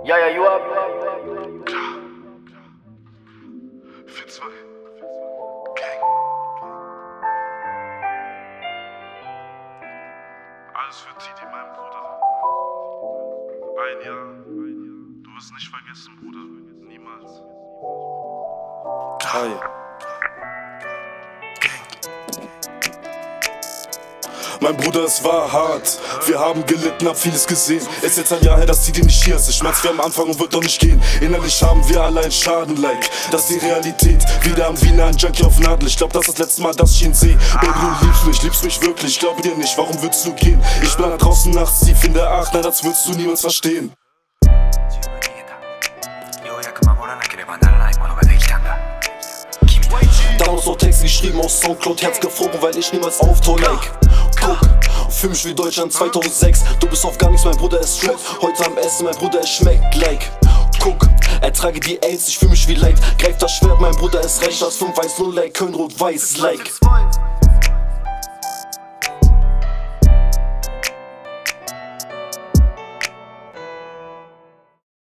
Ja, ja, you up. Klar. 4-2. Gang. Alles für Titi, mein Bruder. Ein Jahr. Du wirst nicht vergessen, Bruder. Niemals. Hi. Mein Bruder, es war hart. Wir haben gelitten, hab vieles gesehen. Ist jetzt ein Jahr her, dass Titi nicht hier ist. Es schmerzt wie am Anfang und wird doch nicht gehen. Innerlich haben wir allein Schaden, like. Das ist die Realität. Wieder am Wiener, ein Junkie auf Nadel. Ich glaub, das ist das letzte Mal, dass ich ihn seh. Baby, du liebst mich wirklich. Ich glaube dir nicht, warum würdest du gehen? Ich bin da draußen nachts tief in der Acht. Nein, das würdest du niemals verstehen. Damals noch Texte geschrieben aus Soundcloud, Herz gefroren, weil ich niemals auftau, like. Guck, fühl mich wie Deutschland 2006. Du bist auf gar nichts, mein Bruder, es schmeckt. Heute am Essen, mein Bruder, es schmeckt, like. Guck, ertrage die Aids, ich fühl mich wie Leid. Greif das Schwert, mein Bruder, es reicht als 5-1-0, like. Köln rot-weiß, like.